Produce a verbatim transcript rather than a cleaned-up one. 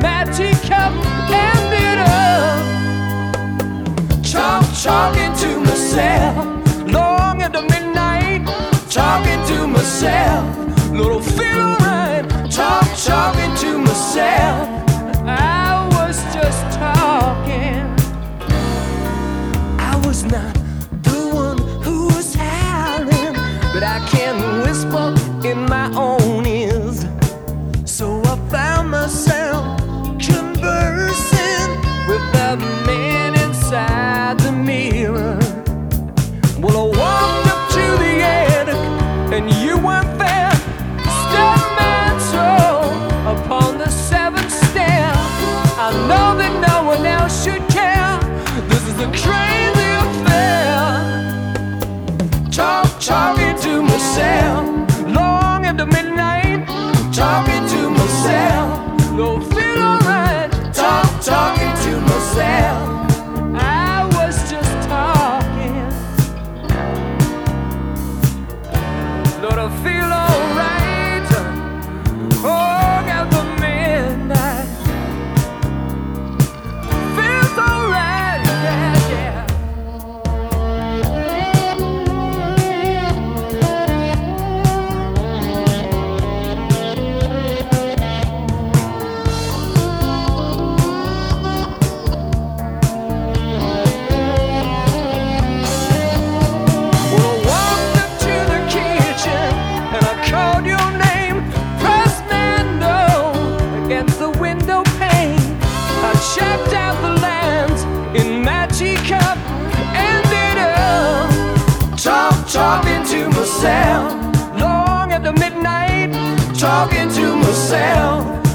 magic cup. Ended up talk, talking to myself long after midnight. Talking to myself, Lord, I feel alright. Talk, talking to myself. I was just talking. I was not the one who was howling, but I can whisper in my own ears. So I found myself conversing with the man inside the mirror. Well, I walked up to the attic, and you weren't there. Step my toe upon the seventh stair. I know that no one else should care. This is a crazy affair. Talk, talking to myself long after midnight. Talking to myself, don't feel alright. Talk, talking to myself. I was just talking. Lord, I feel alright. Oh, after midnight. Feels alright, yeah, yeah. Checked out the lands in magic cup. Ended up talk, talking to myself long after midnight. Talking to myself.